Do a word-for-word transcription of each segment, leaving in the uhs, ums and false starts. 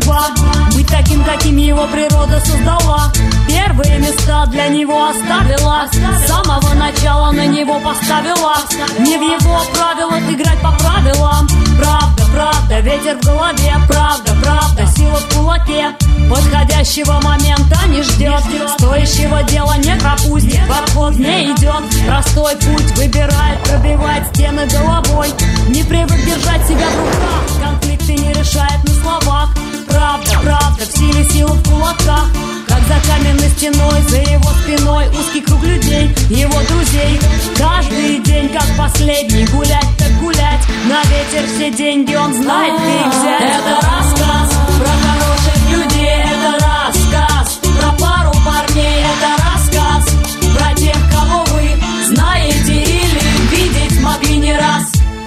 судьба быть таким, каким его природа создала. Первые места для него оставила, с самого начала на него поставила. Не в его правилах играть по правилам. Правда, правда, ветер в голове. Правда, правда, сила в кулаке. Подходящего момента не ждет, стоящего дела не пропустит, в обход не идет. Простой путь выбирает, пробивает стены головой. Не привык держать себя в руках, конфликты не решает на словах. Правда, правда, в силе сила в кулаках. Как за каменной стеной, за его спиной узкий круг людей, его друзей. Каждый день как последний, гулять так гулять. На ветер все деньги он знает, где их взять. Это рассказ про хороших людей, это рассказ про пару парней, это рассказ про тех, кого вы знаете или видеть могли не раз.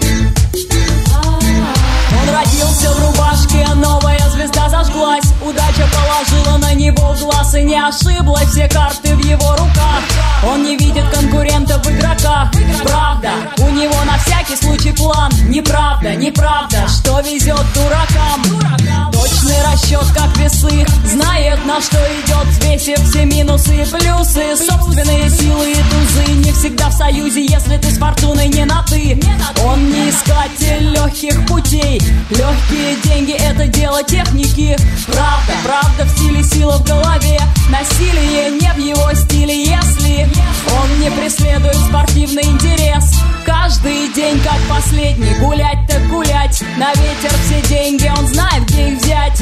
Он родился в рубашке, новая звезда зажглась. Удача положила на него глаз и не ошиблась. Все карты в его руках. Он не видит конкурентов в игроках. Правда, у него на всякий случай план. Неправда, неправда, что везет дуракам. Точный расчет, как весы, знает, на что идет, взвесив все минусы и плюсы. Собственные силы и тузы не всегда в союзе, если ты с фортуной не на ты. Он не искатель легких путей. Легкие деньги — это дело техники. Правда, правда, в стиле сила в голове. Насилие не в его стиле, если он не преследует спортивный интерес. Каждый день как последний, гулять так гулять. На ветер все деньги, он знает, где их взять.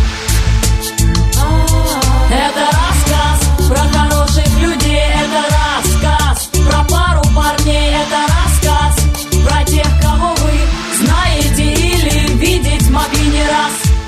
Это рассказ про хороших людей, это рассказ про пару парней, это рассказ про тех, кого вы знаете или видеть могли не раз.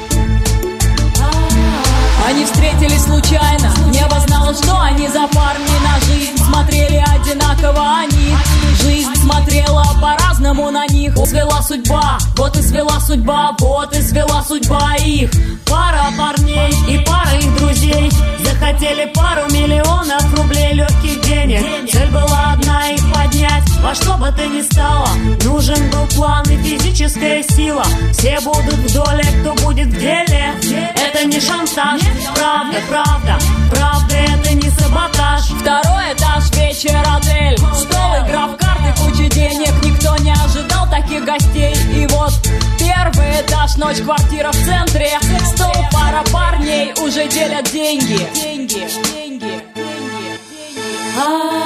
Они встретились случайно, небо знало, что они за парни. На жизнь смотрели одинаково они, жизнь смотрела по-разному на них. Свела судьба, вот и свела судьба, вот и свела судьба их. Пара парней и пара их друзей захотели пару миллионов рублей легких денег. Цель была одна — их поднять во что бы то ни стало. Нужен был план и физическая сила. Все будут в доле, кто будет в деле. Это не шантаж, правда, правда, правда, это не саботаж. Второй этаж, вечер, отель, стол, игра в карты, куча денег. Никто не ожидал таких гостей. И вот первый этаж, ночь, квартира в центре. Стол, пара парней уже делят деньги. Деньги, деньги, деньги, деньги.